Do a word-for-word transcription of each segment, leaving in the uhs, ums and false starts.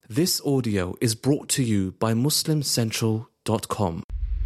This audio is brought to you by Muslim Central dot com.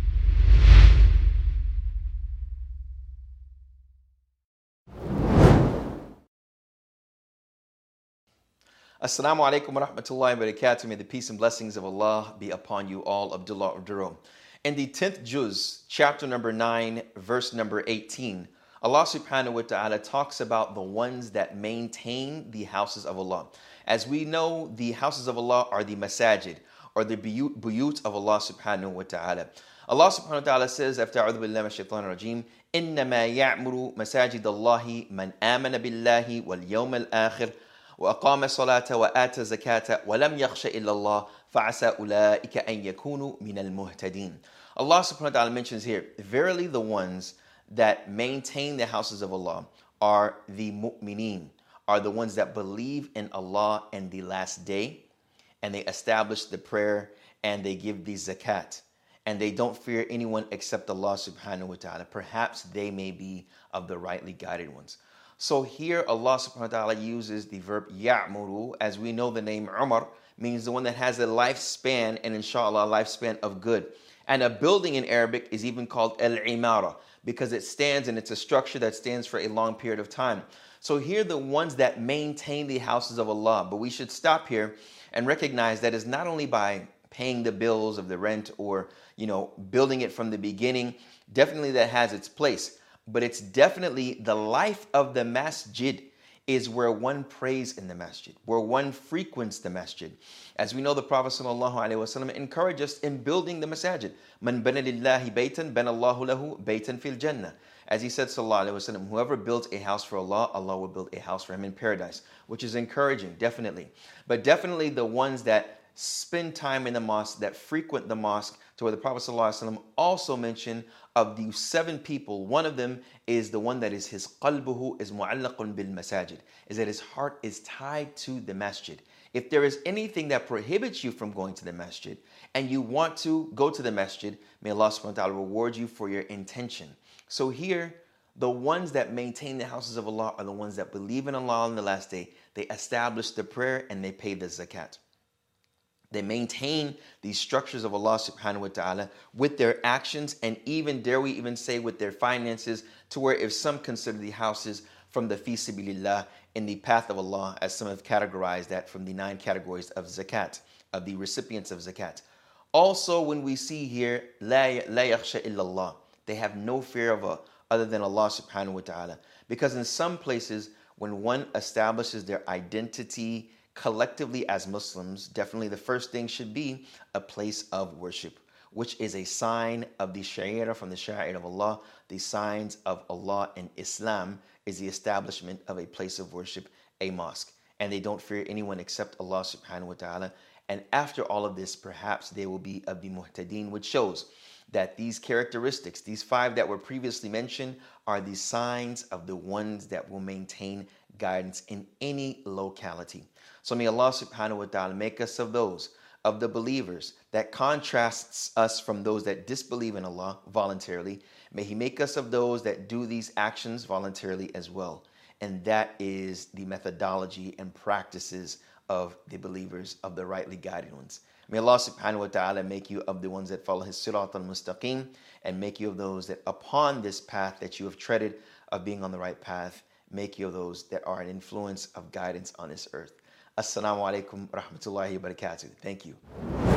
Assalamu alaikum wa rahmatullahi wa barakatuh. May the peace and blessings of Allah be upon you all. Abdullah Abdurrahim. In the tenth juz, chapter number nine, verse number eighteen, Allah subhanahu wa ta'ala talks about the ones that maintain the houses of Allah. As we know, the houses of Allah are the masajid, or the buyut, buyut of Allah subhanahu wa ta'ala. Allah subhanahu wa ta'ala says, after a'udhu billahi minash shaitanir rajim, إِنَّمَا يَعْمُرُ مَسَاجِدَ اللَّهِ مَنْ آمَنَ بِاللَّهِ وَالْيَوْمِ الْآخِرِ وأقام الصلاة وآتى الزكاة ولم يخش إلا الله فعسى أولئك أن يكونوا من المهتدين. Allah subhanahu wa ta'ala mentions here, verily the ones that maintain the houses of Allah are the mu'mineen, are the ones that believe in Allah and the last day, and they establish the prayer and they give the zakat, and they don't fear anyone except Allah subhanahu wa ta'ala. Perhaps they may be of the rightly guided ones. So here Allah subhanahu wa ta'ala uses the verb ya'muru. As we know, the name Umar means the one that has a lifespan, and inshallah a lifespan of good. And a building in Arabic is even called al-imara because it stands, and it's a structure that stands for a long period of time. So here the ones that maintain the houses of Allah. But we should stop here and recognize that it's not only by paying the bills of the rent or, you know, building it from the beginning. Definitely that has its place. But it's definitely the life of the masjid is where one prays in the masjid, where one frequents the masjid. As we know, the Prophet ﷺ encouraged us in building the masajid. Man bana lillahi baytan, bana Allahu lahu baytan fil jannah. As he said, sallallahu alaihi wasallam, whoever builds a house for Allah, Allah will build a house for him in paradise, which is encouraging, definitely. But definitely the ones that spend time in the mosque, that frequent the mosque, to where the Prophet ﷺ also mentioned of the seven people, one of them is the one that is his qalbuhu is mu'allaqun bil masajid, is that his heart is tied to the masjid. If there is anything that prohibits you from going to the masjid and you want to go to the masjid, may Allah subhanahu wa ta'ala reward you for your intention. So here, the ones that maintain the houses of Allah are the ones that believe in Allah on the last day. They establish the prayer and they pay the zakat. They maintain these structures of Allah subhanahu wa ta'ala with their actions, and even, dare we even say, with their finances, to where if some consider the houses from the fi sabilillah, in the path of Allah, as some have categorized that from the nine categories of zakat, of the recipients of zakat. Also, when we see here, la yakhsha illallah, they have no fear of a, other than Allah subhanahu wa ta'ala. Because in some places, when one establishes their identity collectively as Muslims, definitely the first thing should be a place of worship, which is a sign of the sha'ira from the sha'ir of Allah. The signs of Allah in Islam is the establishment of a place of worship, a mosque. And they don't fear anyone except Allah subhanahu wa ta'ala. And after all of this, perhaps they will be of the muhtadeen, which shows that these characteristics, these five that were previously mentioned, are the signs of the ones that will maintain guidance in any locality. So may Allah subhanahu wa ta'ala make us of those, of the believers, that contrasts us from those that disbelieve in Allah voluntarily. May He make us of those that do these actions voluntarily as well. And that is the methodology and practices of the believers, of the rightly guided ones. May Allah subhanahu wa ta'ala make you of the ones that follow His sirat al-mustaqim, and make you of those that upon this path that you have treaded of being on the right path, make you of those that are an influence of guidance on this earth. Assalamu alaikum wa rahmatullahi wa barakatuh. Thank you.